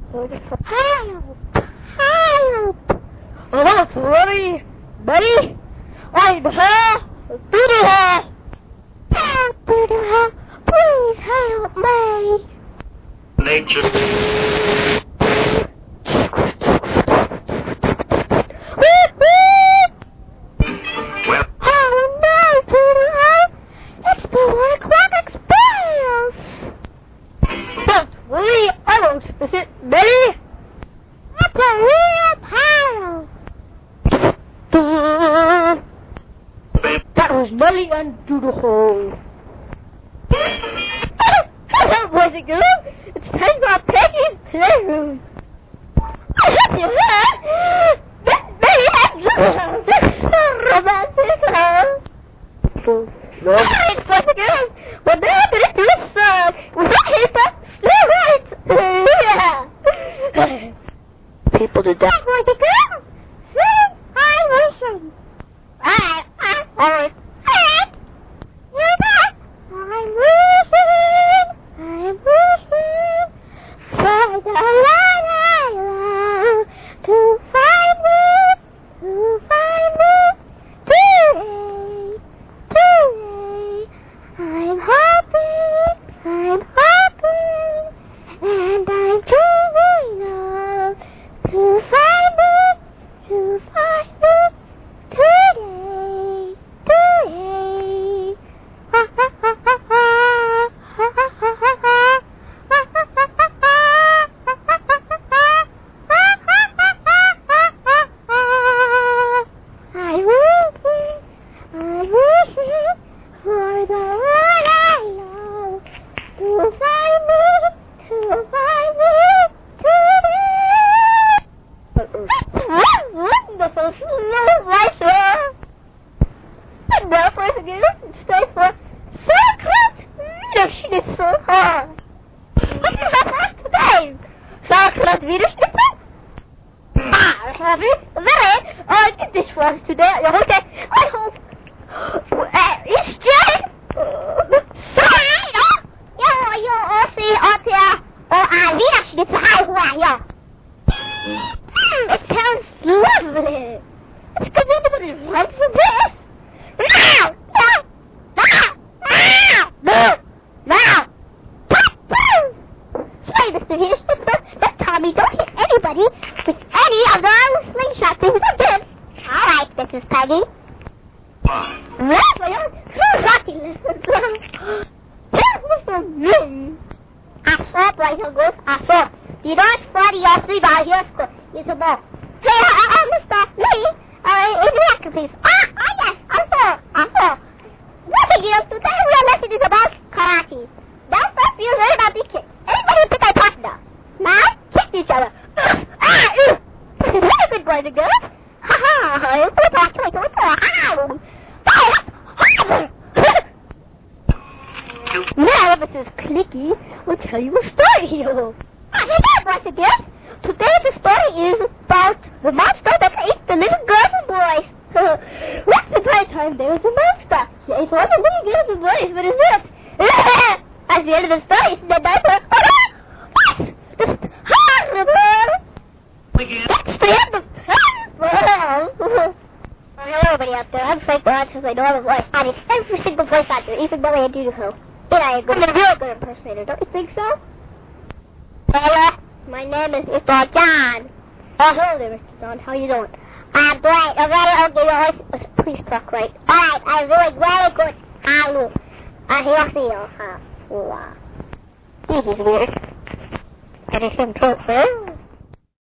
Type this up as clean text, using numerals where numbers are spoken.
So I just put, help! Help! Oh, that's really Betty! I'm hell! Doodle hell! Help, Doodle hell! Please help me! Nature. Well. Oh no, Doodle hell! It's the 1 o'clock express! Don't worry, I won't miss it, Betty! That's a real pal! That was Nelly and Doodle hole. Hello, boys and girls! It's time for Peggy's playroom! I hope you heard! Betty and Doodle hole! So romantic, Alright, boys and girls! We're now gonna do a song! With a paper, slow right! People to die. Boys and girls! Sing! I listen! Alright. You're back! I'm wishing for the one I love to find me today. I'm happy, and I'm dreaming of to find me today. Ha ha ha ha ha. Ha ha ha ha ha. Ha ha ha ha ha. Ha ha ha ha ha. Ha ha ha ha ha. I'm wishing for the one I love to find me today. That's wonderful slow voice. And now, boys and girls, it's time for Sauerkraut Wienerschnitzel. What do you have for us today? Sauerkraut Wienerschnitzel? Have you? Very. Did this for us today. Okay, I hope. It's Jane. Sorry. Jag ser att jag Wienerschnitzel här. It sounds lovely. It's because anybody wants for this. No! Sorry, Mr. Wienerschnitzel, but Tommy, don't hit anybody with any of those slingshot things again. All right, Mrs. Peggy. Rocky lessons. Listen, me. I saw it right here, Goose. I saw it. You know it's funny, y'all see by here. It's a ball. Hey, Mr. Lee, in the record, please. Yes, I saw. Once again, today we're lesson is about karate. Don't first you learn about the kick. Anybody think I talk now? Now, kick each other. Very good, boys and girls. Now, Mrs. Clicky will tell you a story here. Hey, boys and girls. Today the story is about the monster that ate the little girls and boys. Once upon a time there was a monster. He ate all the little girls and boys with his lips. At the end of the story, it's the diaper. That's horrible. That's the end of Hello, everybody out there. I'm Frank Brown since I know I'm a voice. I did every single voice out there, even Billy and Doodle. I'm a real good impersonator, don't you think so? Hello, my name is Mr. John. Oh, hello there, Mr. John. How you doing? I'm great. Okay, your voice. Please talk right. Alright, I'm doing very good. Hello. He'll see you. He's weird. And it's him too.